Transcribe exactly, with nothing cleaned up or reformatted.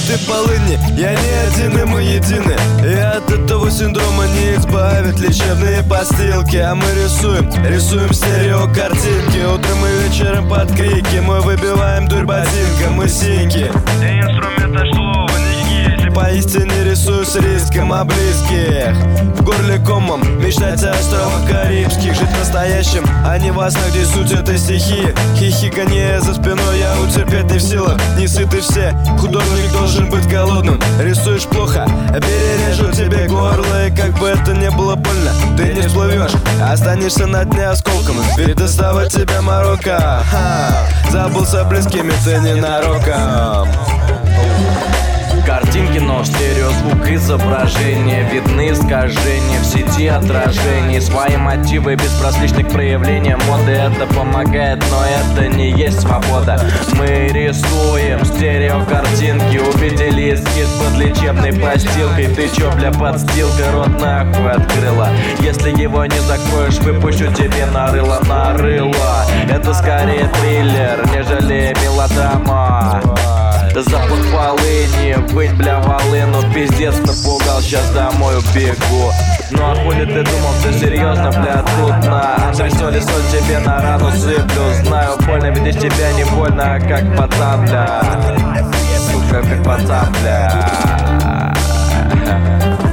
ты полыни. Я не один, и мы едины, и от этого синдрома не избавят лечебные постилки. А мы рисуем, рисуем стереокартинки. Утром и вечером под крики мы выбиваем дурь ботинка. Мы синьки, и инструмента слова не есть. Поистине рисую с риском о близких. В горле комом мечтать о островах Карибских. Жить настоящим, а не во снах, где суть этой стихии. Хихиканье за спиной, я утерпеть не в силах. Не сыты все, художник должен быть голодным. Рисуешь плохо, перережу тебе горло. И как бы это не было больно, ты не всплывешь, останешься на дне осколком. Ведь доставать тебя Марокко. Ха, забылся близкими, ты ненароком. Картинки, но стереозвук изображения. Видны искажения в сети отражений. Свои мотивы без различных проявлений моды. Это помогает, но это не есть свобода. Мы рисуем стереокартинки. Увидели эскиз под лечебной постилкой. Ты чё, бля, подстилка, рот нахуй открыла. Если его не закроешь, выпущу тебе нарыло, нарыло. Это скорее триллер, нежели мелодрама. Запах полыни, быть, бля, волыну. Пиздец напугал, сейчас домой убегу. Ну а хули ты думал, все серьезно, бля, трудно. Антресоли, соль тебе на рану сыплю. Знаю, больно, видишь, тебя не больно, а как пацан, бля. Сука, как пацан, бля.